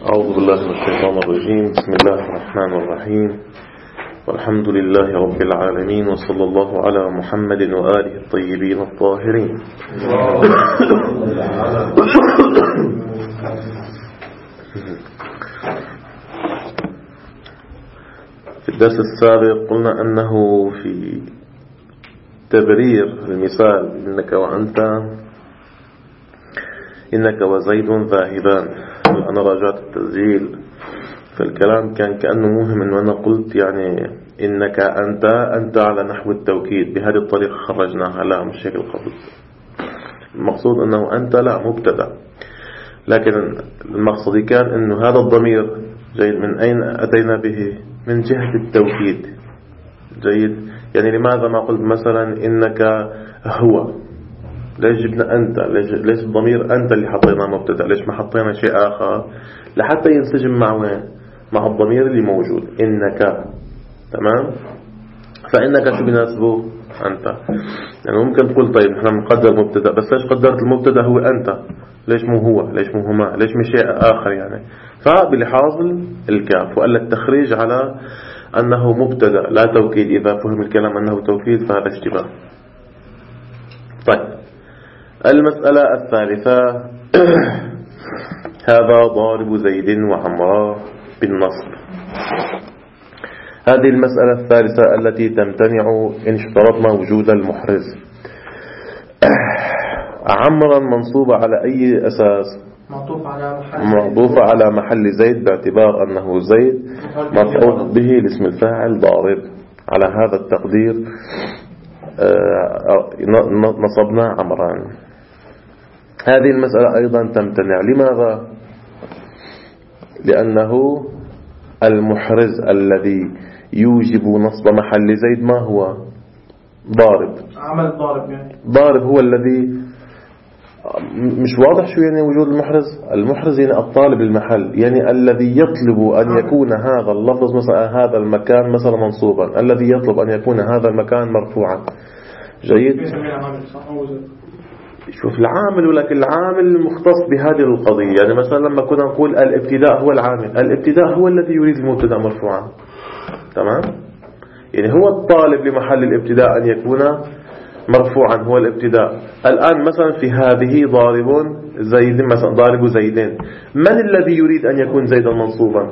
أعوذ بالله من الشيطان الرجيم. بسم الله الرحمن الرحيم، والحمد لله رب العالمين، وصلى الله على محمد وآله الطيبين الطاهرين. في الدرس السابق قلنا أنه في تبرير المثال إنك وزيد ذاهبان. أنا راجعت التسجيل، فالكلام كان كأنه مهم أنه أنا قلت يعني إنك أنت على نحو التوكيد. بهذه الطريقة خرجناها، لا مش هيك القصد. المقصود أنه أنت لا مبتدأ، لكن المقصد كان أنه هذا الضمير جيد من أين أتينا به؟ من جهة التوكيد. جيد، يعني لماذا ما قلت مثلا إنك هو؟ ليش جبنا أنت؟ ليش الضمير أنت اللي حطينا مبتدأ؟ ليش ما حطينا شيء آخر لحتى ينسجم مع وين؟ مع الضمير اللي موجود إنك. تمام. فإنك شو بيناسبه؟ أنت. يعني ممكن تقول طيب نحن نقدر مبتدأ، بس ليش قدرت المبتدأ هو أنت؟ ليش مو هو؟ ليش مو هما؟ ليش مش شيء آخر يعني؟ فبلحاظ الكاف وألا التخريج على أنه مبتدأ لا توكيد. إذا فهم الكلام أنه توكيد فهذا اشتباه. طيب، المسألة الثالثة هذا ضارب زيد وعمراء بالنصب. هذه المسألة الثالثة التي تمتنع إن اشترطنا وجود المحرز. عمرا منصوبة على أي أساس؟ معطوفة على محل زيد، باعتبار أنه زيد مفعول به لاسم الفاعل ضارب. على هذا التقدير نصبنا عمران. هذه المسألة أيضا تمتنع. لماذا؟ لأنه المحرز الذي يوجب نصب محل زيد ما هو؟ ضارب. عمل ضارب يعني. ضارب هو الذي مش واضح شو يعني وجود المحرز. المحرز يعني الطالب للمحل، يعني الذي يطلب أن يكون هذا اللفظ مثلا هذا المكان مثلا منصوبا، الذي يطلب أن يكون هذا المكان مرفوعا. جيد. شوف العامل، ولكن العامل مختص بهذه القضية. يعني مثلا لما كنا نقول الابتداء هو العامل، الابتداء هو الذي يريد المبتدأ مرفوعا. تمام. يعني هو الطالب لمحل الابتداء أن يكون مرفوعا، هو الابتداء. الآن مثلا في هذه ضارب زيد، مثلا ضارب زيدين، من الذي يريد أن يكون زيدا منصوبا؟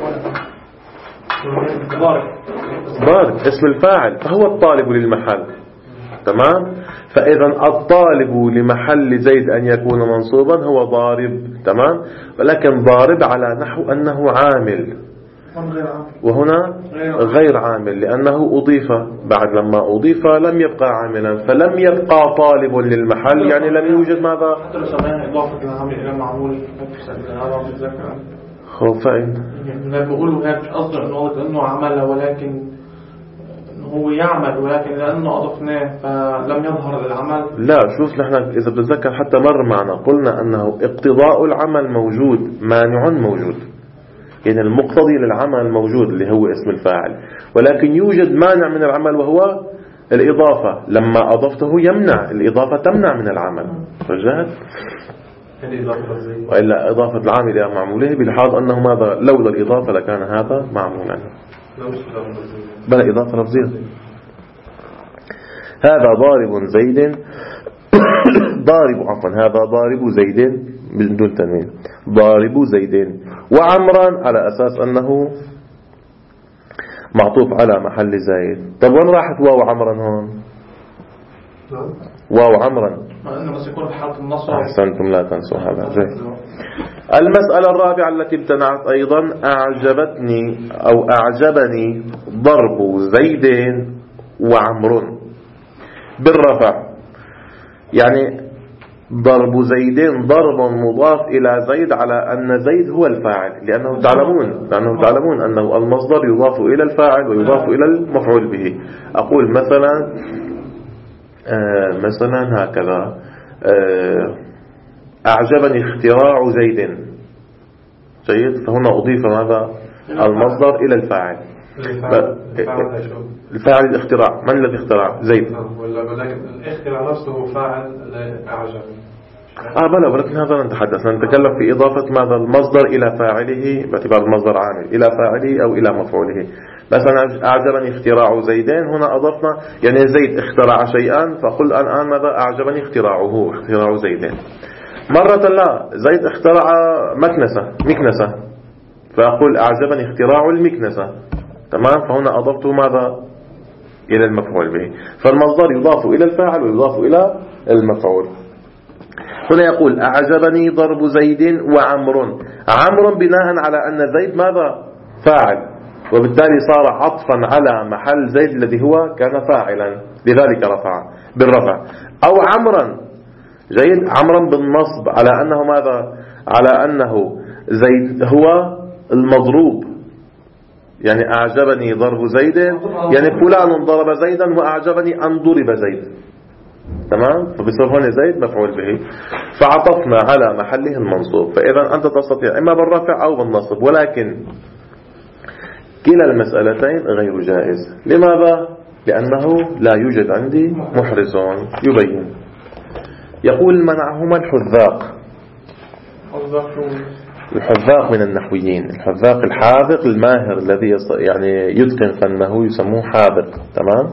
ضارب اسم الفاعل، فهو الطالب للمحل. تمام. فإذا الطالب لمحل زيد أن يكون منصوبا هو ضارب. تمام. ولكن ضارب على نحو أنه عامل، وهنا غير عامل لأنه أضيف. بعد لما أضيف لم يبقى عاملا، فلم يبقى طالب للمحل، يعني لم يوجد ماذا؟ حتى لو سمعنا إضافة العامل إلى معمول خوفين. يعني بقولوا هيك أصدر أنه عمل، ولكن هو يعمل، ولكن لأنه أضفناه فلم يظهر العمل. لا، شوف نحن إذا بتذكر حتى مر معنا قلنا أنه اقتضاء العمل موجود، مانع موجود. يعني المقتضي للعمل موجود اللي هو اسم الفاعل، ولكن يوجد مانع من العمل وهو الإضافة. لما أضفته يمنع، الإضافة تمنع من العمل. رجعت وإلا إضافة العامل إلى معموله بلحاظ أنه ماذا؟ لولا الإضافة لكان هذا معمولا. بلا إضافة لفظية. هذا ضارب زيد هذا ضارب زيد بدون تنوين، ضارب زيد وعمرا على أساس أنه معطوف على محل زيد. طب وين راحت واو عمرا هون؟ واو عمرا أحسنتم، لا تنسوا هذا. زين. المسألة الرابعة التي امتنعت أيضا، أعجبني ضرب زيد وعمر بالرفع. يعني ضرب زيد ضرب مضاف إلى زيد على أن زيد هو الفاعل، لأنه تعلمون أنه المصدر يضاف إلى الفاعل ويضاف إلى المفعول به. أقول مثلا هكذا أعجبني اختراع زيد. جيد. فهنا أضيف ماذا؟ المصدر إلى الفاعل. الفاعل الاختراع، من الذي اخترع؟ زيد. ولكن الاختراع نفسه هو فاعل أعجب. بلى، ولكن هذا نتحدث، نتكلم في إضافة ماذا المصدر إلى فاعله باعتبار المصدر عامل إلى فاعله أو إلى مفعوله. مثلا أعجبني اختراع زيدين، هنا أضفنا يعني زيد اخترع شيئا، فقل الآن ماذا أعجبني اختراع زيدين. مرة لا، زيد اخترع مكنسة، فأقول أعجبني اختراع المكنسة. تمام، فهنا أضفت ماذا إلى المفعول به، فالمصدر يضاف إلى الفاعل ويضاف إلى المفعول. هنا يقول أعجبني ضرب زيد وعمر. عمر بناء على أن زيد ماذا فاعل، وبالتالي صار عطفا على محل زيد الذي هو كان فاعلا، لذلك رفع بالرفع. أو عمرا، جيد، عمرا بالنصب على أنه ماذا، على أنه زيد هو المضروب، يعني أعجبني ضرب زيد، يعني فلان ضرب زيدا وأعجبني أن ضرب زيد. تمام، فبصير هنا زيد مفعول به، فعطفنا على محله المنصوب. فإذا أنت تستطيع إما بالرفع أو بالنصب، ولكن كلا المسألتين غير جائز. لماذا؟ لأنه لا يوجد عندي محرز يبين. يقول منعهما الحذاق. الحذاق من النحويين، الحذاق الحاذق الماهر الذي يعني يتقن فنه يسموه حاذق. تمام،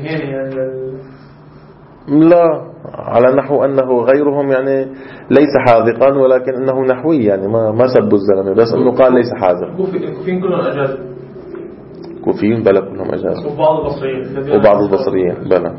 لا، على نحو أنه غيرهم يعني ليس حاذقا، ولكن أنه نحوي، يعني ما سبوا الزلمة، بس أنه قال ليس حاذق. كوفيين كلهم أجاز، كوفيين بلا كلهم أجاز، وبعض البصريين بلا.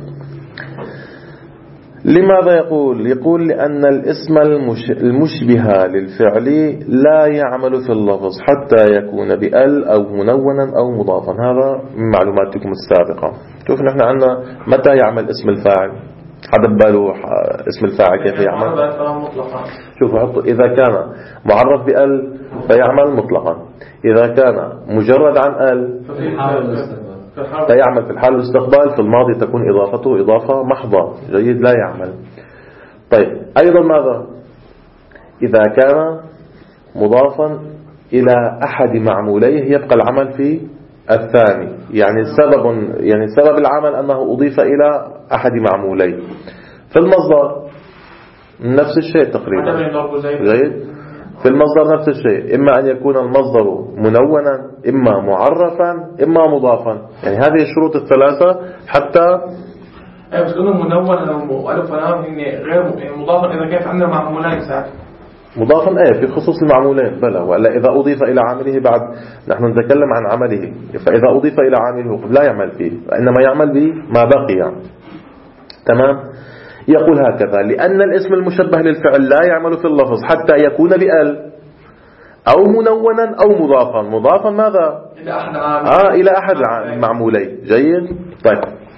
لماذا يقول لأن الاسم المشبه للفعل لا يعمل في اللفظ حتى يكون بأل أو منونا أو مضافا. هذا من معلوماتكم السابقة. شوف نحن عندنا متى يعمل اسم الفاعل، حدا بباله اسم الفاعل كيف يعمل؟ شوفوا حطوا، إذا كان معرف بأل فيعمل مطلقا، إذا كان مجرد عن أل فيعمل في الحال الاستقبال، في الماضي تكون إضافته إضافة محضة، جيد، لا يعمل. طيب أيضا ماذا إذا كان مضافا إلى أحد معموليه يبقى العمل في الثاني، يعني سبب العمل أنه أضيف إلى أحد معموليه. في المصدر نفس الشيء تقريبا، جيد، في المصدر نفس الشيء، إما أن يكون المصدر منونا، إما معرفا، إما مضافا. يعني هذه الشروط الثلاثة حتى بس كونه منون وألف ولام غير مضافا إذا كيف عندنا معمولين ساعات مضافا في خصوص المعمولين بلى، ولا إذا أضيف إلى عامله بعد نحن نتكلم عن عمله، فإذا أضيف إلى عامله لا يعمل فيه، وإنما يعمل به ما بقي. تمام، يقول هكذا لأن الاسم المشبه للفعل لا يعمل في اللفظ حتى يكون بأل أو منونا أو مضافا ماذا إلى أحد المعمولين. جيد، طيب،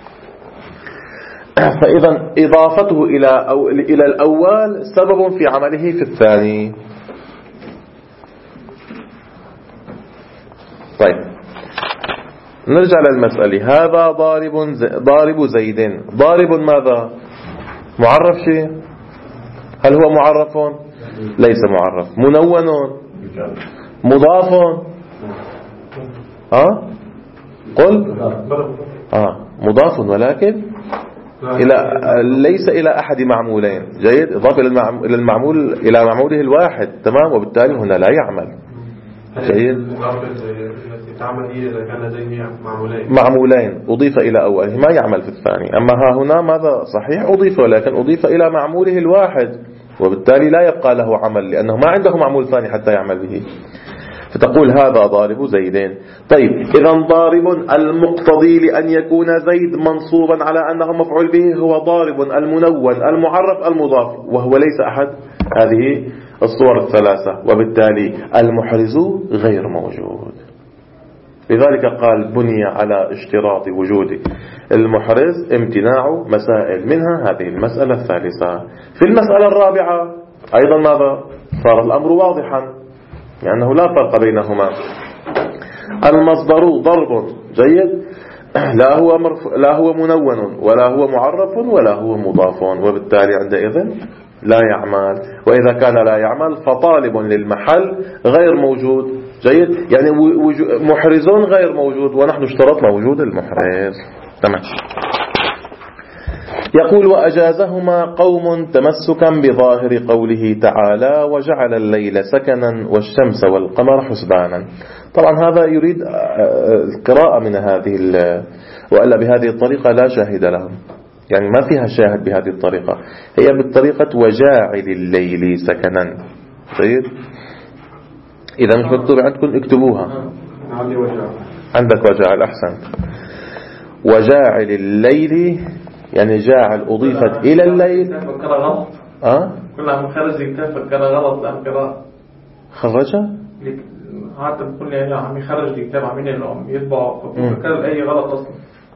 فإذا إضافته إلى الأول سبب في عمله في الثاني. طيب نرجع للمسألة. هذا ضارب زيد. ضارب ماذا؟ معرف شيء؟ هل هو معرف؟ ليس معرف. منون؟ مضاف؟ قل مضاف، ولكن ليس إلى أحد معمولين. جيد، إضافة إلى المعمول إلى معموله الواحد. تمام، وبالتالي هنا لا يعمل. جيد، معمولين أضيف إلى أوله ما يعمل في الثاني. أما ها هنا ماذا؟ صحيح أضيف، ولكن أضيف إلى معموله الواحد، وبالتالي لا يبقى له عمل لأنه ما عنده معمول ثاني حتى يعمل به. فتقول هذا ضارب زيدين. طيب إذا ضارب المقتضي لأن يكون زيد منصوبا على أنه مفعول به هو ضارب المنون المعرف المضاف، وهو ليس أحد هذه الصور الثلاثة، وبالتالي المحرز غير موجود. لذلك قال بني على اشتراط وجود المحرز امتناع مسائل، منها هذه المسألة الثالثة. في المسألة الرابعة أيضا ماذا؟ صار الأمر واضحا، لأنه لا فرق بينهما. المصدر ضرب، جيد، لا هو منون ولا هو معرف ولا هو مضاف، وبالتالي عندئذ لا يعمل. وإذا كان لا يعمل فطالب للمحل غير موجود. جيد، يعني محرز غير موجود، ونحن اشترطنا وجود المحرز. تمام. يقول وأجازهما قوم تمسكا بظاهر قوله تعالى وجعل الليل سكنا والشمس والقمر حسبانا. طبعا هذا يريد القراءة من هذه وألا بهذه الطريقة لا شاهد لهم، يعني ما فيها شاهد بهذه الطريقة، هي بالطريقة وجاعل الليل سكنا. طيب إذا مش مكتوب عندكم اكتبوها. عندك وجاعل، أحسن. وجاعل الليل يعني جاعل أضيفت إلى الليل. كنا مخرج الكتاب فكرة غلط لأن قراءة خرجها حتى بقول لي عم يخرج الكتاب عمين إنه يطبع فكرة الأي غلط أصلا.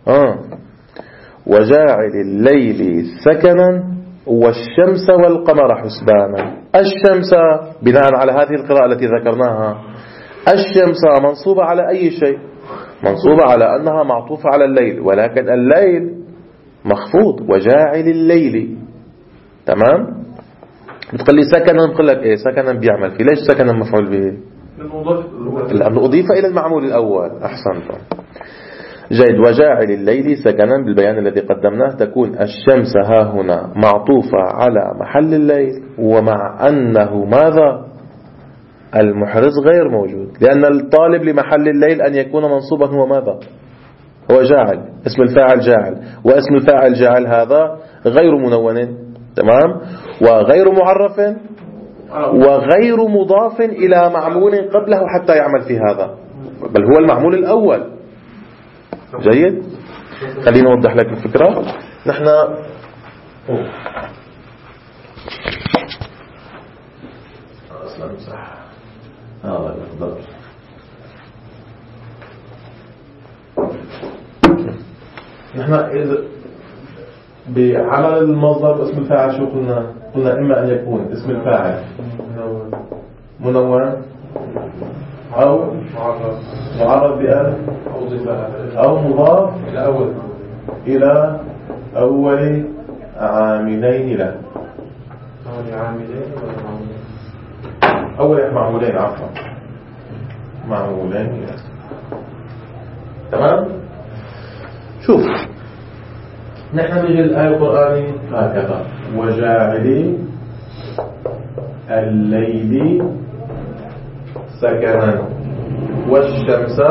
وجاعل الليل سكنا والشمس والقمر حسبانا. الشمس بناء على هذه القراءة التي ذكرناها، الشمس منصوبة على أي شيء؟ منصوبة على أنها معطوفة على الليل، ولكن الليل مخفوض. وجاعل الليل، تمام. بتقول لي سكنا، نقول لك إيه سكنا بيعمل فيه؟ ليش سكنا مفعول به؟ لأنه أضيف إلى المعمول الأول. أحسنتم، جيد. وجاعل الليل سكنا بالبيان الذي قدمناه تكون الشمس ها هنا معطوفة على محل الليل، ومع أنه ماذا؟ المحرز غير موجود، لأن الطالب لمحل الليل أن يكون منصوبا هو ماذا؟ هو جاعل، اسم الفاعل جاعل، واسم الفاعل جاعل هذا غير منون، تمام، وغير معرف وغير مضاف إلى معمول قبله حتى يعمل في هذا، بل هو المعمول الأول. جيد. خلينا نوضح لك الفكرة. نحن أصلا صح هذا الأفضل. نحن إذا بعمل المصدر اسم الفاعل شو قلنا إما أن يكون اسم الفاعل منون أو معرف بألف أو مضاف إلى أول عاملين له. أول معمولين، عفوا معمولين له. تمام. شوف نحن نجي الآية القرآنية هكذا: وجاعل الليل سكنا والشمس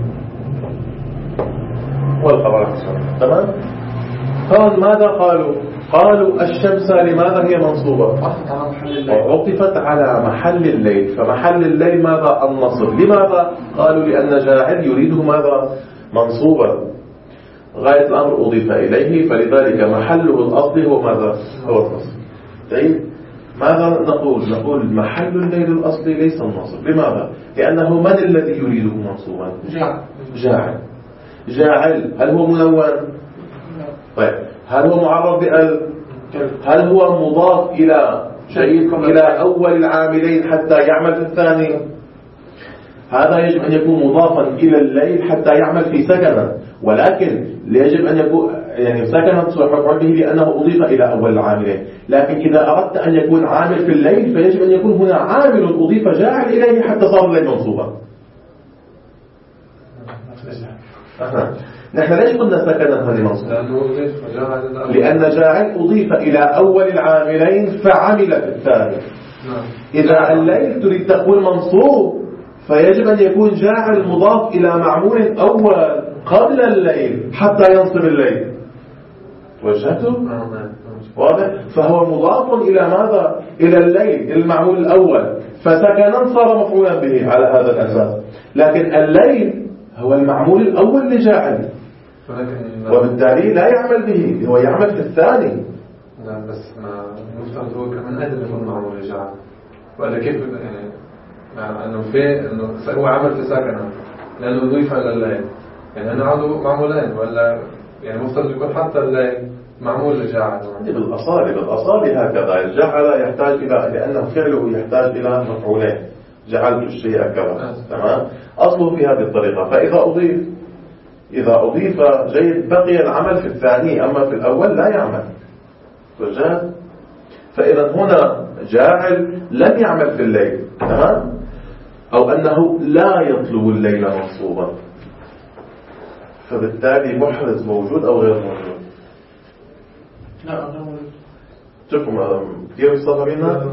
والقمر حسبانا. تمام. هون ماذا قالوا الشمس لماذا هي منصوبة؟ وعطفت على محل الليل، فمحل الليل ماذا؟ النصب. لماذا؟ قالوا لأن جاعل يريده ماذا؟ منصوبا، غاية الأمر أضيف إليه، فلذلك محله الأصلي هو ماذا؟ هو النصب. طيب ماذا نقول محل الليل الأصلي ليس النصب. لماذا؟ لأنه من الذي يريده منصوبا؟ جاعل. هل هو منون؟ طيب هل هو معرف بأل؟ هل هو مضاف إلى شيء إلى أول العاملين حتى يعمل في الثاني؟ هذا يجب أن يكون مضافا إلى الليل حتى يعمل في سكنا، ولكن يجب أن يكون يعني سكنا صحيح به لأنه أضيف إلى أول العاملين. لكن إذا أردت أن يكون عامل في الليل فيجب أن يكون هنا عامل أضيف جاعل إليه حتى صار الليل منصوبا. نحن ليش قلنا سكنا هذه منصوبة؟ لأن جاعل أضيف إلى أول العاملين فعمل في الثاني. إذا الليل تريد تقول منصوب فيجب أن يكون جاعل مضاف إلى معمول أول قبل الليل حتى ينصب الليل. وجهته؟ واضح؟ فهو مضاف إلى ماذا؟ إلى الليل، المعمول الأول، فسكنا صار مفعولا به على هذا الأساس. لكن الليل هو المعمول الأول لجاعل، وبالتالي لا يعمل به، هو يعمل في الثاني. لا بس ما مفترض هو كمان أجل يكون معمول لجاعل، ولا كيف يعني أنه هو عمل في سكنة لأنه أضيف إلى الليل، يعني أنا عنده معمولين، ولا يعني مفترض يكون حتى الليل معمول لجاعل. بالأصال هكذا. الجعل يحتاج إلى، لأنه فعله يحتاج إلى مفعولين، جعلت الشيء كذا، تمام، أصله في هذه الطريقة. فإذا أضيف جيد بقي العمل في الثاني، أما في الأول لا يعمل. فإذا هنا جاعل لم يعمل في الليل، تمام، أو أنه لا يطلب الليل منصوبا، فبالتالي محرز موجود أو غير موجود. لا شوفوا كيف الصفرين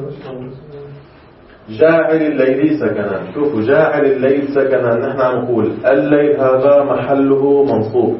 جاعل الليل سكنا. شوفوا جاعل الليل سكنا، نحن عم نقول الليل هذا محله منصوب.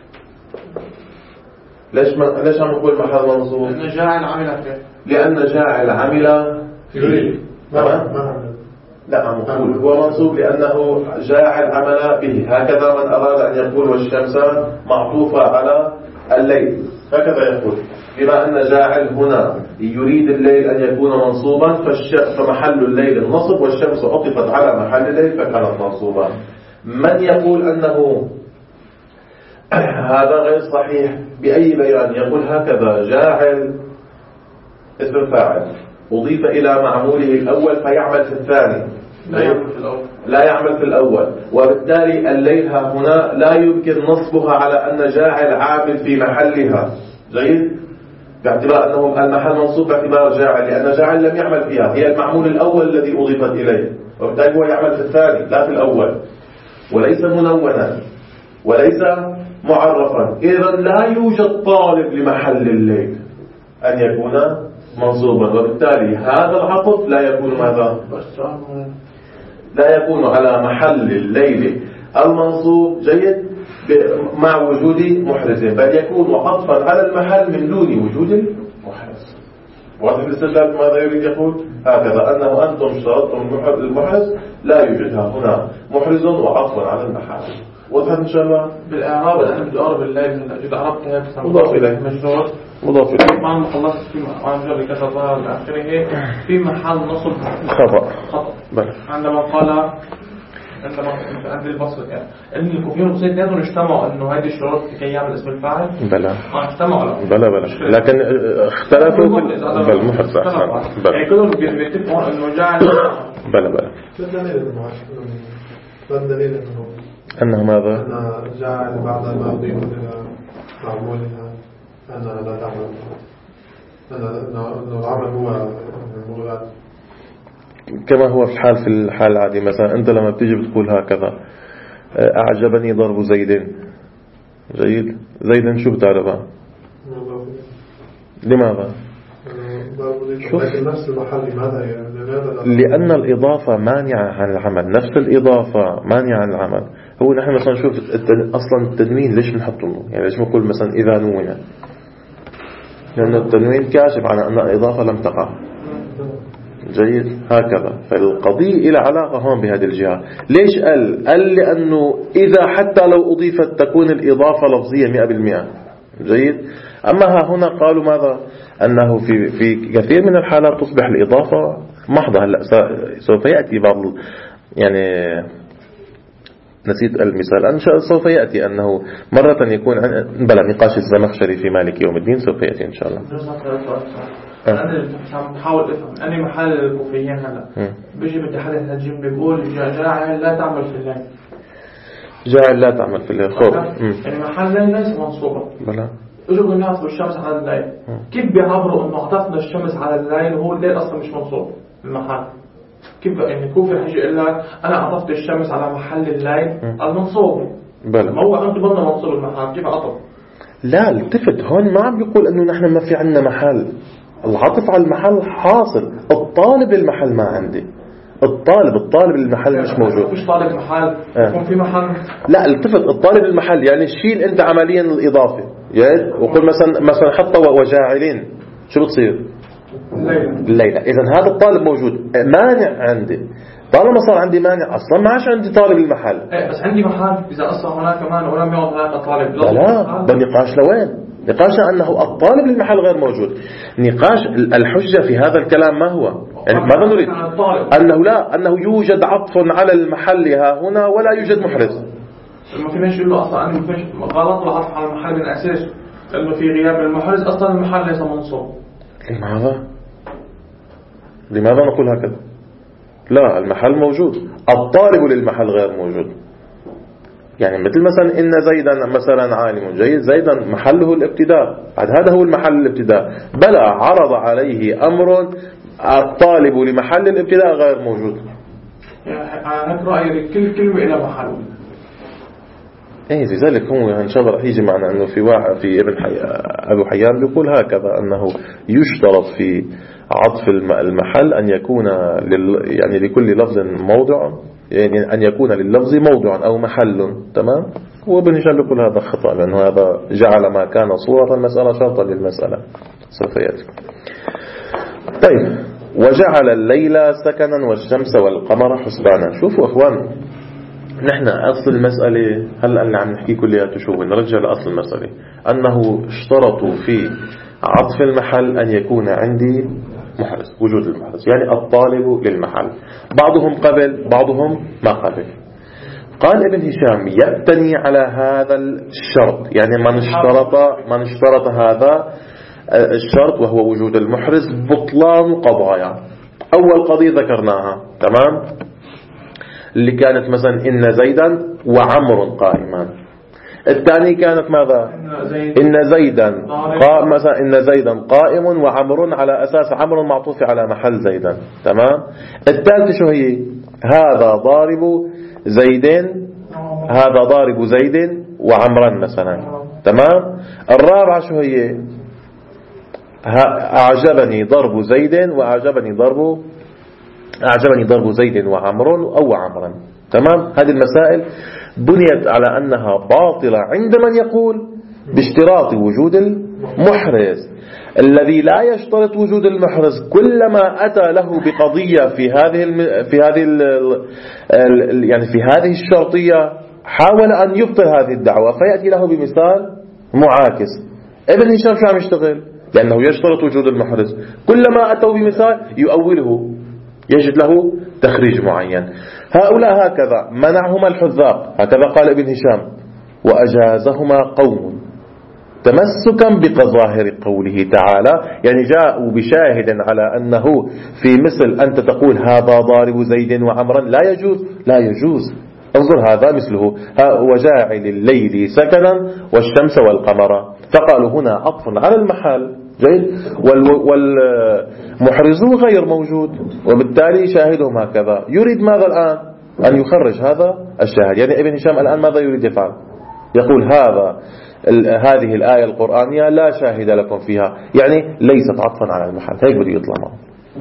ليش عم نقول محل منصوب؟ لأن جاعل عمل فيه. لأن جاعل عمل يريد لا عم نقول هو منصوب لأنه جاعل عمل به. هكذا من أراد أن يقول والشمس معطوفة على الليل هكذا يقول، بما أن جاعل هنا يريد الليل أن يكون منصوبا فمحل الليل النصب والشمس عطفت على محل الليل فكانت منصوبا. من يقول أنه هذا غير صحيح بأي بيان؟ يقول هكذا جاعل اسم الفاعل أضيف إلى معموله الأول فيعمل في الثاني، لا يعمل في الأول، وبالتالي الليل هنا لا يمكن نصبها على أن جاعل عامل في محلها. جيد؟ باعتبار أنه المحل منصوب باعتبار جاعل، لأن جاعل لم يعمل فيها، هي المعمول الأول الذي أضيفت إليه، وبالتالي هو يعمل في الثاني لا في الأول، وليس منونا وليس معرفا. إذا لا يوجد طالب لمحل الليل أن يكون منصوبا، وبالتالي هذا العطف لا يكون ماذا؟ لا يكون على محل الليل المنصوب. جيد؟ مع وجود محرز، بل يكون عطفا على المحل من دون وجود المحرز. واضح الاستدلال ماذا يريد يقول؟ هكذا أنه أنتم اشترطتم المحرز، لا يوجد هنا محرز وعطفا على المحل. وضحت إن شاء الله؟ بالإعراب أنا بدي أقرب الليل إذا عربتها مضاف إليه مضاف إليه ما خلصت في عن كذا ظهر لآخره في محل نصب خطأ. عندما قال عند البصر يعني ان الكوفيين والبصريين كانوا اجتمعوا انه هذه الشروط لكي يعمل اسم الفاعل. بلى اجتمعوا بلى لكن اختلفوا في المحرز. يعني كلهم بيتفقوا انه جعل بلى الدليل أنه ماذا؟ أن جعل بعد ما أضيف إلى معمولها أنها لا تعمل، أن العمل هو المغلات كما هو في الحال العادي. مثلا أنت لما بتيجي بتقول هكذا أعجبني ضرب زيد. جيد؟ زيدا شو بتعرفها؟ لماذا؟ لكن نفس المحل لماذا؟ لأن الإضافة مانعة عن العمل، نفس الإضافة مانعة عن العمل. هو نحن مثلا نشوف أصلا التنوين ليش بنحطه؟ يعني ليش بنقول مثلا إذا نون؟ لأن التنوين كاشف عن أن الإضافة لم تقع. جيد؟ هكذا. فالقضية إلى علاقة هون بهذه الجهة. ليش قال لأنه إذا حتى لو أضيفت تكون الإضافة لفظية 100%. جيد؟ أما ها هنا قالوا ماذا؟ أنه في كثير من الحالات تصبح الإضافة محضة. هلا سوف يأتي بعض يعني نسيت المثال أن سوف يأتي أنه مرة يكون بلا نقاش الزمخشري في مالك يوم الدين سوف يأتي إن شاء الله. أنا بحاول أفهم أني محل الكوفيين هلا بيجي بتحدث الجيم بيقول جاعل لا تعمل في الليل. جاعل لا تعمل في الليل خوف. يعني محل الليل ليس منصوبا. بلا. اجوا الناس بالشمس على الليل. كيف بيعبروا إنه عطفنا الشمس على الليل وهو الليل أصلا مش منصوب المحل؟ كيف يعني كوفي حيجي يقول لك أنا عطفت الشمس على محل الليل المنصوب. بلا. ما هو أنت بدنا منصوب المحل كيف عطف؟ لا التفت هون ما عم بيقول إنه نحن ما في عنا محل. العطف على المحل حاصل. الطالب المحل ما عندي. الطالب المحل مش موجود. مش طالب محل يكون في محل. لا التفت الطالب المحل يعني شيل انت عمليا الإضافة. جيد؟ وقل مثلا حتى وجاعلين شو بتصير؟ الليلة. إذن هذا الطالب موجود. مانع عندي. طالما صار عندي مانع أصلا ما عادش عندي طالب المحل. بس عندي محل إذا أصلا هناك كمان ولم يعد هذا الطالب. لا ده نقاش لوين؟ نقاشنا أنه الطالب للمحل غير موجود. نقاش الحجة في هذا الكلام ما هو؟ يعني ماذا نريد؟ أنه يوجد عطف على المحل ها هنا ولا يوجد محرز. ما فيناش يقول له أصلا أنه فيش غلط العطف على المحل من أساس لأنه في غياب المحرز أصلا المحل ليس منصوب. لماذا نقول هكذا؟ لا المحل موجود، الطالب للمحل غير موجود. يعني مثل مثلا إن زيدا مثلا عالم جيد، زيدا محله الابتداء، هذا هو المحل الابتداء. بلى عرض عليه أمر الطالب لمحل الابتداء غير موجود. يعني هيك رأيي كل كلمة إلى محل. ايه لذلك هو ان شاء الله رح يجي معنا انه في واحد في ابو حيان بيقول هكذا انه يشترط في عطف المحل ان يكون يعني لكل لفظ موضع، يعني ان يكون لللفظ موضع او محل. تمام. وابن هشام بيقول هذا خطأ لانه هذا جعل ما كان صورة المسألة شرطا للمسألة. سوف يأتي. طيب. وجعل الليل سكنا والشمس والقمر حسبانا. شوفوا اخوان، نحن أصل المسألة هلأ اللي عم نحكي كلها تشوفوا، نرجع لأصل المسألة أنه اشترطوا في عطف المحل أن يكون عندي محرز، وجود المحرز، يعني الطالب للمحل. بعضهم قبل بعضهم ما قبل. قال ابن هشام يبتني على هذا الشرط، يعني من اشترط هذا الشرط وهو وجود المحرز بطلان قضايا. أول قضية ذكرناها، تمام، اللي كانت مثلا إن زيدا وعمر قائمان. الثاني كانت ماذا؟ إن زيدا مثلا إن زيدا قائم وعمر على أساس عمر معطوف على محل زيدا. تمام. الثالث شو هي؟ هذا ضارب زيدين، هذا ضارب زيد وعمرا مثلا. تمام. الرابعة شو هي؟ أعجبني ضرب زيد وأعجبني ضرب زيد وعمر أو عمرا. تمام. هذه المسائل بنيت على أنها باطلة عند من يقول باشتراط وجود المحرز. الذي لا يشترط وجود المحرز كلما أتى له بقضية في هذه الشرطية حاول أن يبطل هذه الدعوة فيأتي له بمثال معاكس. ابن هشام شو عم يشتغل؟ لأنه يشترط وجود المحرز، كلما أتوا بمثال يؤوله، يجد له تخريج معين. هؤلاء هكذا منعهما الحذاق، هكذا قال ابن هشام، وأجازهما قوم تمسكا بظاهر قوله تعالى، يعني جاءوا بشاهد على أنه في مثل أنت تقول هذا ضارب زيد وعمرا لا يجوز. انظر هذا مثله وجاعل الليل سكنا والشمس والقمر، فقالوا هنا عطف على المحل. جيد. والمحرز غير موجود، وبالتالي شاهدهم هكذا. يريد ماذا الآن؟ أن يخرج هذا الشاهد. يعني ابن هشام الآن ماذا يريد يفعل؟ يقول هذه الآية القرآنية لا شاهد لكم فيها، يعني ليست عطفا على المحل، هيك بده يطلع معه.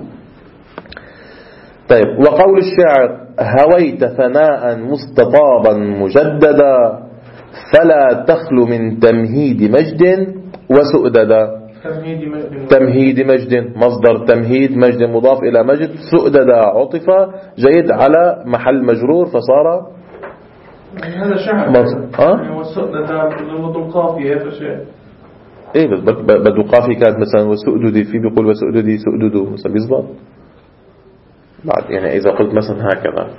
طيب. وقول الشاعر هويت ثناء مستطابا مجددا فلا تخلو من تمهيد مجد وسؤددا. تمهيد مجد مصدر تمهيد، مجد مضاف إلى مجد، سؤددا عطف جيد على محل مجرور فصار هذا شعر. يعني والسؤددا بده القافية هذا شيء. ايه بده قافية كانت مثلا وسؤددي، في بيقول وسؤددي سؤددو مثلا بيزبط بعد. يعني إذا قلت مثلا هكذا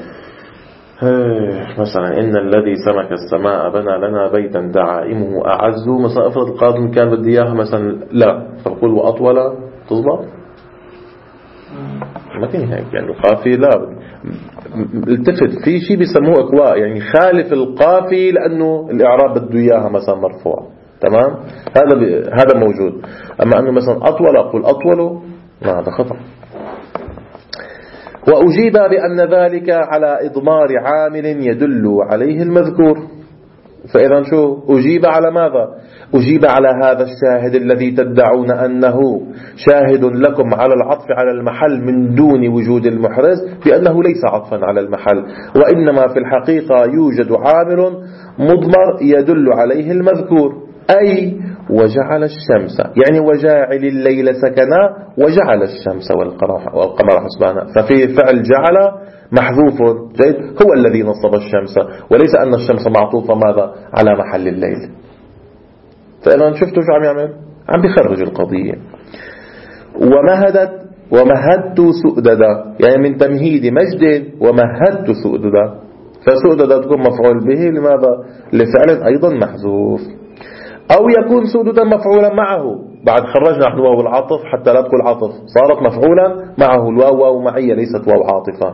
مثلا إن الذي سمك السماء بنى لنا بيتا دعائمه أعز، مثلا افرض القاضي كان بدي إياها مثلا لا، فبقول وأطول تزبط. ما كان هيك يعني القافي لا التفت في شيء بيسموه إقواء، يعني خالف القافي لأنه الإعراب بده إياها مثلا مرفوع. تمام. هذا موجود. أما أنه مثلا أطول أقول أطول، لا هذا خطأ. وأجيب بأن ذلك على إضمار عامل يدل عليه المذكور. فإذا شو أجيب على ماذا؟ أجيب على هذا الشاهد الذي تدعون أنه شاهد لكم على العطف على المحل من دون وجود المحرز بأنه ليس عطفا على المحل، وإنما في الحقيقة يوجد عامل مضمر يدل عليه المذكور، أي وجعل الشمس، يعني وجاعل الليل سكنا وجعل الشمس والقمر حسبانا. ففي فعل جعل محذوف جيد هو الذي نصب الشمس، وليس أن الشمس معطوفة ماذا على محل الليل. فإذا شفتوا شو عم يعمل؟ عم بيخرج القضية. ومهدت سؤددا، يعني من تمهيد مجد ومهدت سؤددا، فسؤددا تكون مفعول به لماذا؟ لفعل أيضا محذوف، أو يكون سؤددا مفعولا معه. بعد خرجنا نحن واو العطف حتى لا تقول عطف، صارت مفعولا معه، الواو واو معية ليست واو عاطفة.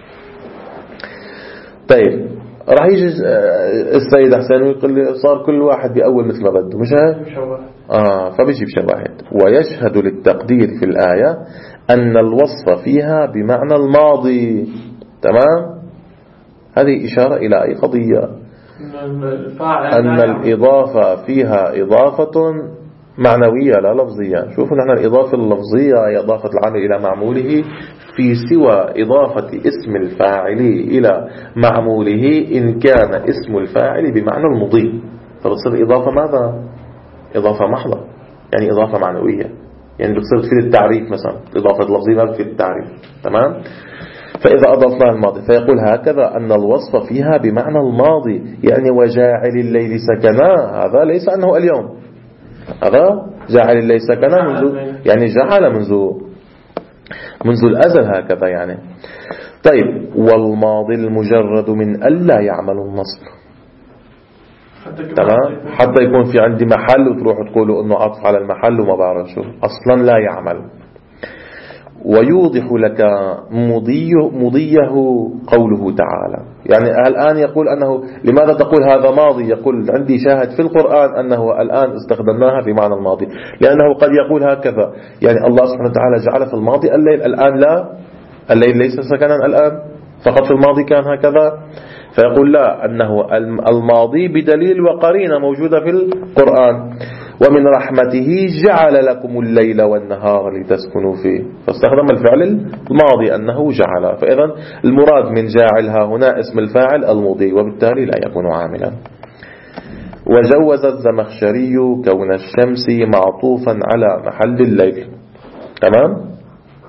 طيب راح يجي السيد حسين ويقول لي صار كل واحد بأول مثل ما بده، مش هيك؟ فبيجي بشواهد. ويشهد للتقدير في الآية أن الوصف فيها بمعنى الماضي. تمام. هذه إشارة إلى أي قضية؟ أن الإضافة فيها إضافة معنوية لا لفظية. شوفوا نحن الإضافة اللفظية هي إضافة العامل إلى معموله، في سوى إضافة اسم الفاعل إلى معموله إن كان اسم الفاعل بمعنى المضي، فتصير إضافة ماذا؟ إضافة محضة، يعني إضافة معنوية، يعني بتصير تفيد التعريف مثلا. الإضافة اللفظية ما بتفيد التعريف، تمام؟ فإذا أضفنا الماضي فيقول هكذا أن الوصف فيها بمعنى الماضي، يعني وجاعل الليل سكنا، هذا ليس أنه اليوم، هذا جاعل الليل سكنا منذ، يعني جعل منذ الأزل هكذا يعني. طيب والماضي المجرد من ألا يعمل النصب، تمام؟ حتى يكون في عندي محل وتروحوا تقولوا انه عطف على المحل وما بعرف شو، اصلا لا يعمل. ويوضح لك مضيه قوله تعالى، يعني الآن يقول أنه لماذا تقول هذا ماضي؟ يقول عندي شاهد في القرآن أنه الآن استخدمناها في معنى الماضي، لأنه قد يقول هكذا، يعني الله سبحانه وتعالى جعل في الماضي الليل، الآن لا، الليل ليس سكنا الآن، فقط في الماضي كان هكذا. فيقول لا، أنه الماضي بدليل وقرينة موجودة في القرآن. ومن رحمته جعل لكم الليل والنهار لتسكنوا فيه، فاستخدم الفعل الماضي أنه جعل، فإذا المراد من جاعلها هنا اسم الفاعل المضي، وبالتالي لا يكون عاملا. وجوز الزمخشري كون الشمس معطوفا على محل الليل، تمام؟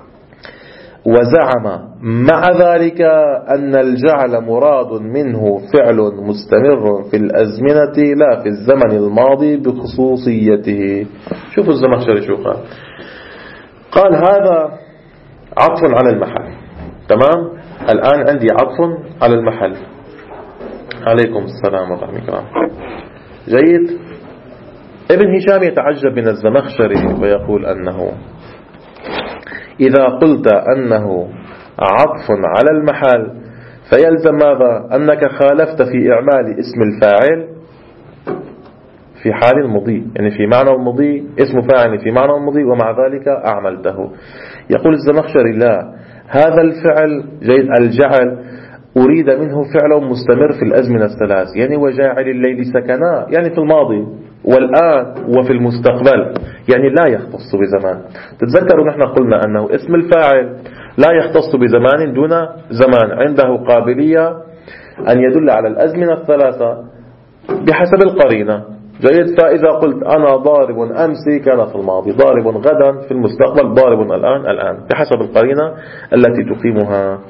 وزعم مع ذلك أن الجعل مراد منه فعل مستمر في الأزمنة لا في الزمن الماضي بخصوصيته. شوفوا الزمخشري شو قال، قال هذا عطف على المحل، تمام؟ الآن عندي عطف على المحل. عليكم السلام ورحمة الله. جيد. ابن هشام يتعجب من الزمخشري ويقول أنه إذا قلت أنه عطف على المحل فيلزم ماذا؟ أنك خالفت في إعمال اسم الفاعل في حال المضي، يعني في معنى المضي، اسم فاعل في معنى المضي ومع ذلك أعملته. يقول الزمخشري لا، هذا الفعل جيد الجعل أريد منه فعل مستمر في الأزمنة الثلاث، يعني وجاعل الليل سكنا، يعني في الماضي والآن وفي المستقبل، يعني لا يختص بزمان. تتذكروا نحن قلنا أنه اسم الفاعل لا يختص بزمان دون زمان، عنده قابلية أن يدل على الأزمنة الثلاثة بحسب القرينة. جيد. فإذا قلت أنا ضارب أمسي كان في الماضي، ضارب غدا في المستقبل، ضارب الآن بحسب القرينة التي تقيمها.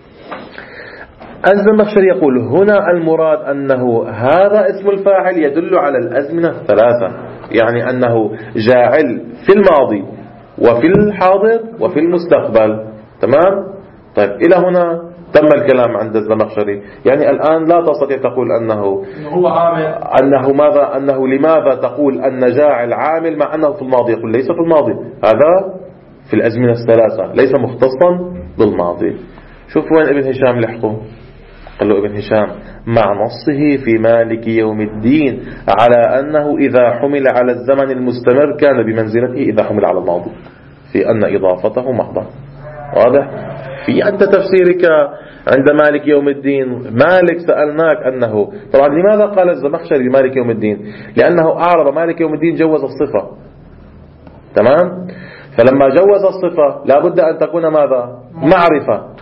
الزمخشري يقول هنا المراد أنه هذا اسم الفاعل يدل على الأزمنة الثلاثة، يعني أنه جاعل في الماضي وفي الحاضر وفي المستقبل، تمام؟ طيب إلى هنا تم الكلام عند الزمخشري، يعني الآن لا تستطيع تقول أنه هو عامل، أنه ماذا، أنه لماذا تقول أن جاعل عامل مع أنه في الماضي؟ يقول ليس في الماضي، هذا في الأزمنة الثلاثة، ليس مختصا بالماضي. شوف وين ابن هشام لحقه. قال له ابن هشام مع نصه في مالك يوم الدين على أنه إذا حمل على الزمن المستمر كان بمنزلته إذا حمل على الماضي، في أن إضافته محضة. واضح؟ في أنت تفسيرك عند مالك يوم الدين، مالك سألناك أنه، طبعا لماذا قال الزمخشري مالك يوم الدين؟ لأنه أعرض مالك يوم الدين جوز الصفة، تمام؟ فلما جوز الصفة لابد أن تكون ماذا؟ معرفة،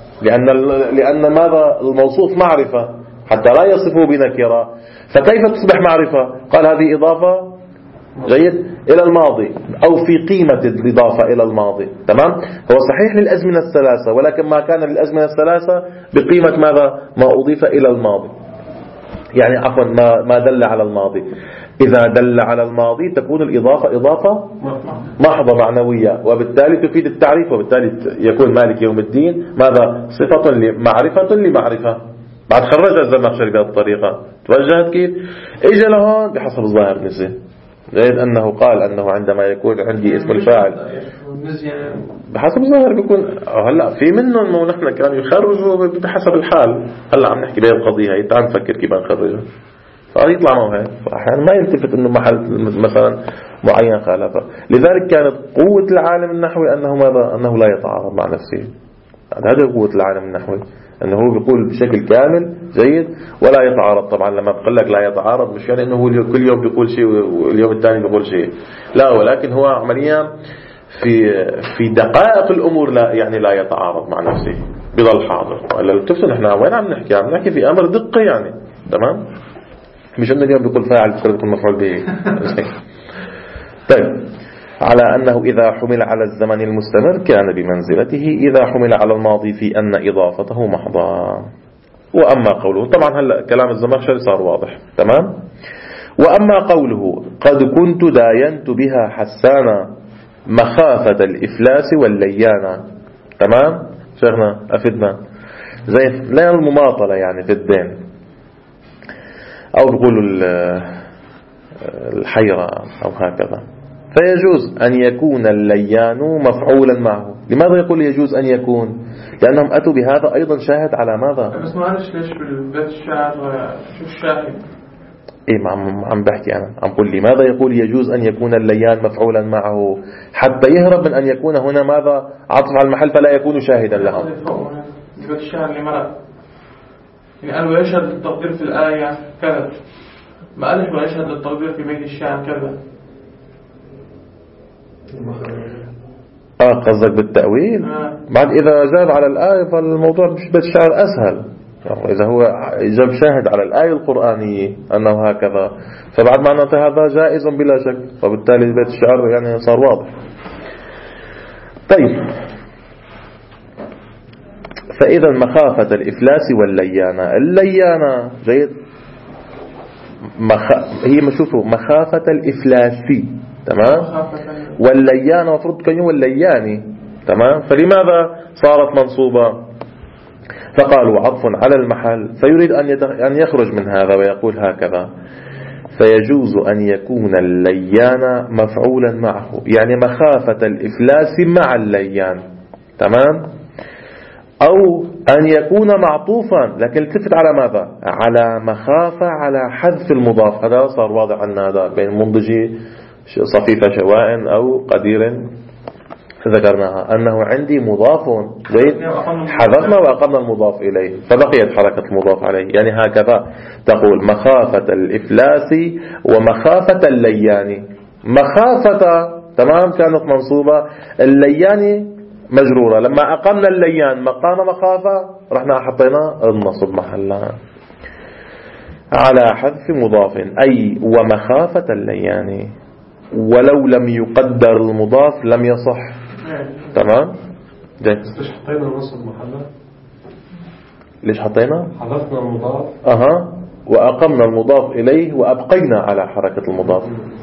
لأن ماذا؟ الموصوف معرفة حتى لا يصفه بنكرة، فكيف تصبح معرفة؟ قال هذه إضافة جيد إلى الماضي أو في قيمة الإضافة إلى الماضي، تمام؟ هو صحيح للأزمنة الثلاثة، ولكن ما كان للأزمنة الثلاثة بقيمة ماذا؟ ما أضيف إلى الماضي، يعني عفوا ما دل على الماضي. إذا دل على الماضي تكون الإضافة إضافة محضة معنوية، وبالتالي تفيد التعريف، وبالتالي يكون مالك يوم الدين ماذا؟ صفة معرفة لمعرفة. بعد خرج الزمخشري بهذه الطريقة، توجهت كيف؟ إجا لهون بحسب الظاهر نسي، غير أنه قال أنه عندما يكون عندي اسم الفاعل بحسب الظاهر بيكون هلا في منهم ونحن كانوا يخرجوا بحسب الحال. هلا عم نحكي بهذه القضية هي، تعال نفكر كيف نخرجها، فيطلع معه هيك، فأحيانا ما يلتفت إنه محل مثلا معين خالفه. لذلك كانت قوة العالم النحوي أنه ماذا؟ أنه لا يتعارض مع نفسه. هذه قوة العالم النحوي، أنه هو بيقول بشكل كامل جيد ولا يتعارض. طبعا لما بقول لك لا يتعارض مش يعني أنه هو كل يوم بيقول شيء واليوم الثاني بيقول شيء، لا، ولكن هو عمليا في دقائق الأمور لا يعني لا يتعارض مع نفسه، بضل حاضر. ولا تفهم نحن وين عم نحكي في أمر دقة يعني، تمام؟ مش أنه اليوم بيقول فاعل بكرة بيكون مفعول به. طيب، على أنه إذا حمل على الزمن المستمر كان بمنزلته إذا حمل على الماضي في أن إضافته محضة. وأما قوله، طبعا هلأ كلام الزمخشري صار واضح، تمام. وأما قوله قد كنت داينت بها حسانا مخافة الإفلاس والليانة، تمام شيخنا أفدنا، زي لا المماطلة يعني في الدين، أو بيقولوا الحيرة أو هكذا. فيجوز أن يكون الليان مفعولا معه. لماذا يقول يجوز أن يكون؟ لأنهم أتوا بهذا أيضا شاهد على ماذا؟ بس ما عرفش ليش بالبيت الشاهد شو الشاهد؟ إيه عم بحكي أنا عم قل لماذا يقول يجوز أن يكون الليان مفعولا معه، حتى يهرب من أن يكون هنا ماذا عطف على المحل فلا يكون شاهدا لهم. بيت الشاهد لمرأة يعني قالوا يشهد للتقدير في الآية كذا، ما قالش ويشهد للتقدير في بيت الشاهد كذا. قصدك بالتأويل؟ بعد إذا زاد على الآية فالموضوع مش بيت الشعر أسهل. إذا هو جاب شاهد على الآية القرآنية أنه هكذا فبعد معناته هذا جائز بلا شك، فبالتالي بيت الشعر يعني صار واضح. طيب، فإذا مخافة الإفلاس والليانة، الليانة جيد هي شوفوا مخافة الإفلاس تمام، والليانة مفروض كان يوم اللياني، تمام. فلماذا صارت منصوبة؟ فقالوا عطف على المحل، فيريد أن يخرج من هذا ويقول هكذا. فيجوز أن يكون الليان مفعولا معه، يعني مخافة الإفلاس مع الليان، تمام. أو أن يكون معطوفا، لكن التفت على ماذا؟ على مخافة على حذف المضاف. هذا صار واضح عندنا، هذا بين منضجي صفيفة شواء أو قدير ذكرناها أنه عندي مضاف جيد، حذفنا وأقمنا المضاف إليه فبقيت حركة المضاف عليه. يعني هكذا تقول مخافة الإفلاس ومخافة الليان. مخافة تمام كانت منصوبة، الليان مجرورة. لما أقمنا الليان مقام مخافة رحنا حطينا النصب محلها على حذف مضاف، أي ومخافة الليان. ولو لم يقدر المضاف لم يصح، تمام. ليش حطينا النصب محله؟ ليش حطينا؟ حذفنا المضاف وأقمنا المضاف إليه وأبقينا على حركة المضاف.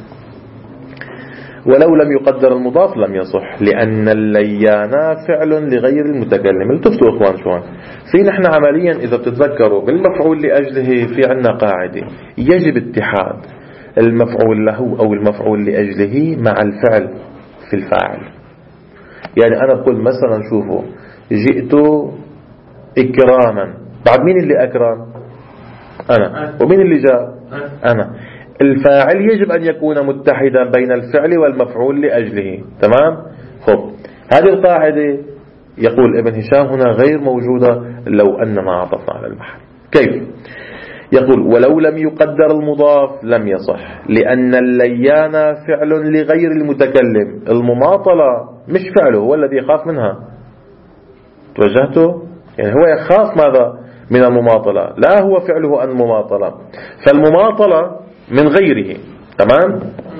ولو لم يقدر المضاف لم يصح، لأن الليان فعل لغير المتكلم. التفتوا إخوان شوان في نحن عمليا إذا بتتذكروا بالمفعول لأجله في عنا قاعدة يجب اتحاد المفعول له أو المفعول لأجله مع الفعل في الفاعل. يعني أنا بقول مثلا شوفوا جئت إكراما، بعد مين اللي أكرم؟ أنا. ومين اللي جاء؟ أنا. الفاعل يجب أن يكون متحدا بين الفعل والمفعول لأجله، تمام. خب هذه القاعدة يقول ابن هشام هنا غير موجودة لو أننا عطفنا على المحل. كيف؟ يقول ولو لم يقدر المضاف لم يصح، لأن الليان فعل لغير المتكلم. المماطلة مش فعله، هو الذي يخاف منها. توجهته؟ يعني هو يخاف ماذا؟ من المماطلة، لا هو فعله المماطلة. فالمماطلة من غيره، تمام.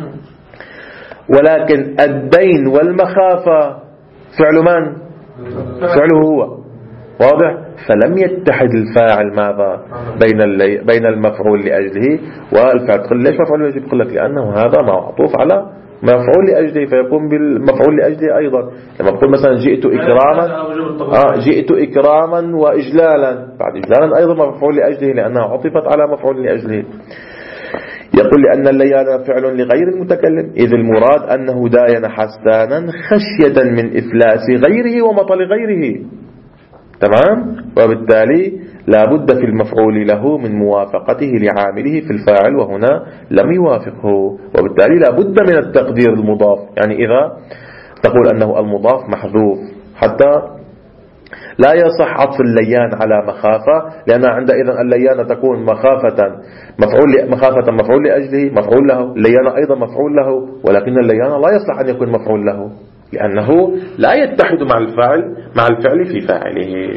ولكن الدين والمخافة فعل من؟ فعله هو، واضح. فلم يتحد الفاعل ماذا بين المفعول لأجله والفعل. تقول ليش مفعول لأجله؟ يقول لك لأنه هذا معطوف على مفعول لأجله فيكون بالمفعول لأجله أيضا. لما بقول مثلا جئت إكراما، جئت إكراما وإجلالا، بعد إجلالا أيضا مفعول لأجله لأنها عطفت على مفعول لأجله. يقول لأن الليان فعل لغير المتكلم، إذ المراد أنه داين حسانا خشية من إفلاس غيره ومطل غيره، تمام. وبالتالي لا بد في المفعول له من موافقته لعامله في الفاعل، وهنا لم يوافقه، وبالتالي لا بد من التقدير المضاف. يعني إذا تقول أنه المضاف محذوف حتى لا يصح عطف الليان على مخافة، لأن عندئذ الليان تكون مخافة مفعول لأجله مفعول له، الليان أيضا مفعول له، ولكن الليان لا يصلح أن يكون مفعول له لأنه لا يتحد مع الفعل في فاعله.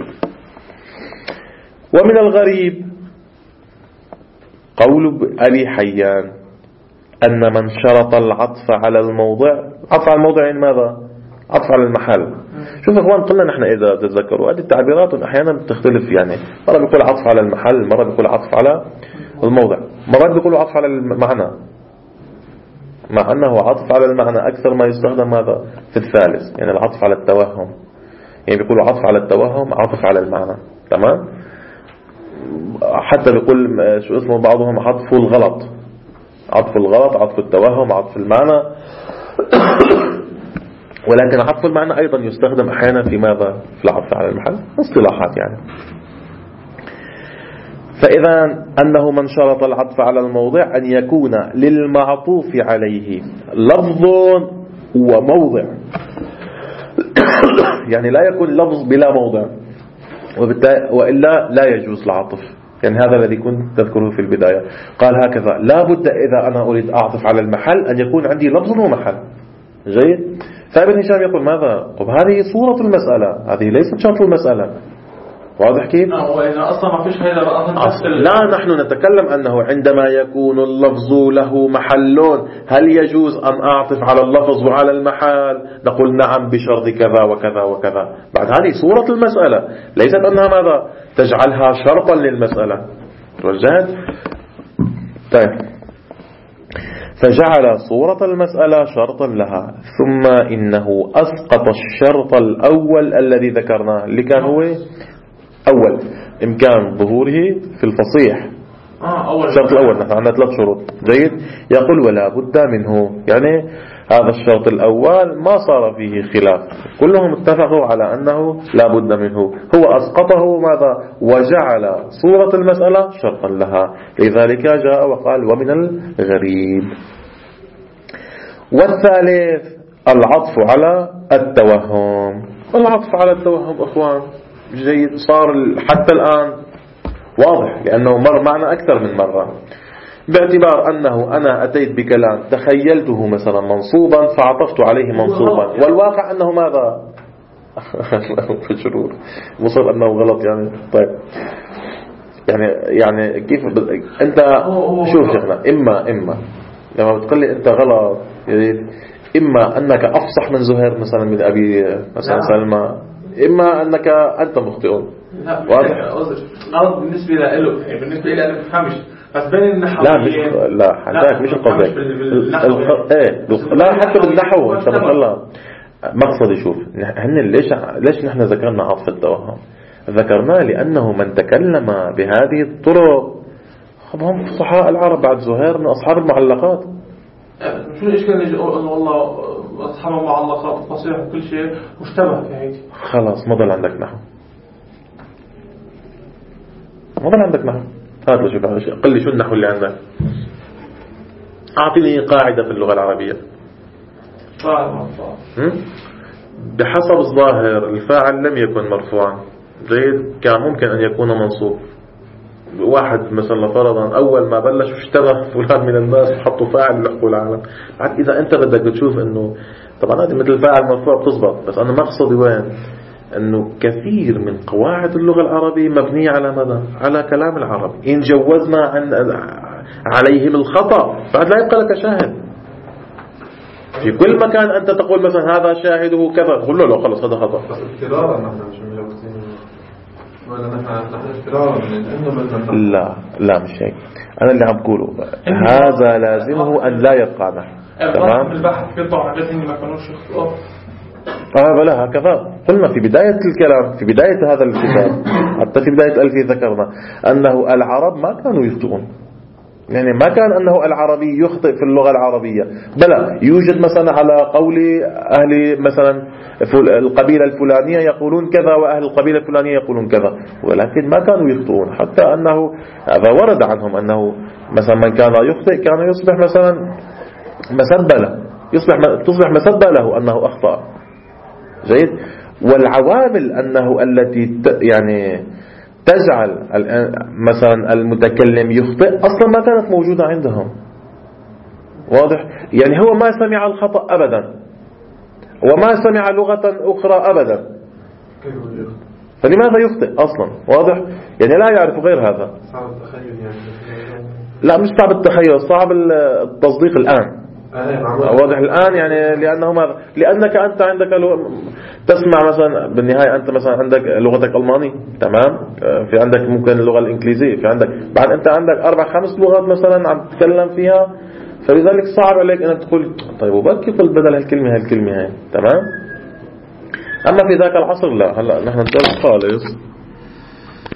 ومن الغريب قول أبي حيان أن من شرط العطف على الموضع، عطف على الموضع ماذا؟ عطف على المحل. شوف أخوان، قلنا نحن إذا تتذكروا هذه التعبيرات أحيانا بتختلف، يعني مرة بيقول عطف على المحل، مرة بيقول عطف على الموضع، مرة بيقول عطف على المعنى، مع أنه عطف على المعنى أكثر ما يستخدم ماذا في الثالث، يعني العطف على التوهم، يعني بيقولوا عطف على التوهم عطف على المعنى. تمام. حتى بيقول شو اسمه بعضهم عطف الغلط، عطف الغلط، عطف التوهم، عطف المعنى. ولكن عطف المعنى أيضا يستخدم أحيانا في ماذا؟ في العطف على المحل، اصطلاحات يعني. فإذا أنه من شرط العطف على الموضع أن يكون للمعطوف عليه لفظ وموضع، يعني لا يكون لفظ بلا موضع، وإلا لا يجوز العطف. يعني هذا الذي كنت تذكره في البداية. قال هكذا: لا بد إذا أنا أريد أعطف على المحل أن يكون عندي لفظ ومحل. جيد. فابن هشام يقول ماذا؟ طب هذه صورة المسألة، هذه ليست شرط المسألة. واضح كيف؟ وإذا أصلا ما فيش هيدا لا، نحن نتكلم أنه عندما يكون اللفظ له محلون هل يجوز أن أعطف على اللفظ وعلى المحل؟ نقول نعم بشرط كذا وكذا وكذا. بعد هذه صورة المسألة، ليست أنها ماذا؟ تجعلها شرطا للمسألة. توجهت؟ طيب، فجعل صورة المسألة شرطا لها، ثم إنه أسقط الشرط الأول الذي ذكرناه، اللي كان هو أول إمكان ظهوره في الفصيح. الشرط الأول، نحن عندنا 3 شروط. جيد. يقول ولا بد منه، يعني هذا الشرط الأول ما صار فيه خلاف، كلهم اتفقوا على أنه لا بد منه. هو أسقطه ماذا؟ وجعل صورة المسألة شرطا لها، لذلك جاء وقال ومن الغريب. والثالث العطف على التوهم. العطف على التوهم أخوان جيد، صار حتى الآن واضح، لأنه مر معنا أكثر من مرة، باعتبار أنه أنا أتيت بكلام تخيلته مثلا منصوبا فعطفت عليه منصوبا، والواقع أنه ماذا؟ فجرور مصر أنه غلط يعني. طيب، يعني كيف أنت شوف شيخنا، إما لما بتقول لي أنت غلط، إما أنك أفصح من زهير مثلا من أبي مثلا سلمى، إما أنك أنت مخطئ. لا غلط بالنسبة له، يعني بالنسبة لي أنا بفهمش، بس بين النحويين لا حتى مش القصد لا حتى بالنحو. انت الله مقصدي شوف، هن ليش نحن ذكرنا عطف التوهم؟ ذكرناه لأنه من تكلم بهذه الطرق هم فصحاء العرب بعد زهير من أصحاب المعلقات. شو الإشكال اللي يقول والله أصحاب المعلقات وفصيح وكل شيء مشتبه في هيك؟ خلاص ما ضل عندك نحو، ما ضل عندك نحو. هات لي شوف، قل لي شو النحو اللي عندك، أعطيني قاعدة في اللغة العربية. بحسب الظاهر الفاعل لم يكن مرفوعا. جيد. كان ممكن أن يكون منصوب. واحد مثلا فرضا أول ما بلش اشتبه فلان من الناس حطوا فاعل لحقوا العالم. بعد إذا أنت بدك تشوف إنه طبعا هذه مثل فاعل مرفوع بتزبط، بس أنا مقصدي وين؟ أنه كثير من قواعد اللغة العربية مبنية على ماذا؟ على كلام العرب. إن جوزنا عليهم الخطأ بعد لا يبقى لك شاهد. في كل مكان أنت تقول مثلا هذا شاهده كذا، تقول له لا خلص هذا خطأ. بس افتراضا نحن مش مجوزين، ولا نحن افتراضا من لا مش هيك. أنا اللي عم بقوله هذا لازمه أن لا يبقى نحن. تمام. البحث بيطلع حاجات إني ما كانوش يخطئوا. بلا هكذا قلنا في بداية الكلام، في بداية هذا الكتاب، حتى في بداية ألفية ذكرنا أنه العرب ما كانوا يخطئون. يعني ما كان أنه العربي يخطئ في اللغة العربية، بلا يوجد مثلا على قول أهل مثلا القبيلة الفلانية يقولون كذا وأهل القبيلة الفلانية يقولون كذا، ولكن ما كانوا يخطئون. حتى أنه هذا ورد عنهم أنه مثلا من كان يخطئ كان يصبح مثلا مسبة له، تصبح مسبة له أنه أخطأ. جيد. والعوامل أنه التي يعني تجعل مثلا المتكلم يخطئ أصلا ما كانت موجودة عندهم. واضح؟ يعني هو ما سمع الخطأ أبدا وما سمع لغة أخرى أبدا، فلماذا يخطئ أصلا؟ واضح؟ يعني لا يعرف غير هذا. صعب التخيل يعني. لا مش صعب التخيل، صعب التصديق الآن. واضح الآن يعني لأنك أنت عندك تسمع مثلا بالنهاية أنت مثلا عندك لغتك ألماني تمام، في عندك ممكن اللغة الإنجليزية، في عندك بعد أنت عندك 4-5 لغات مثلا عم تتكلم فيها، فلذلك صعب عليك أن تقول طيب وبكي قل بدل هالكلمة هاي تمام. أما في ذاك العصر لا، هلا نحن نتكلم خالص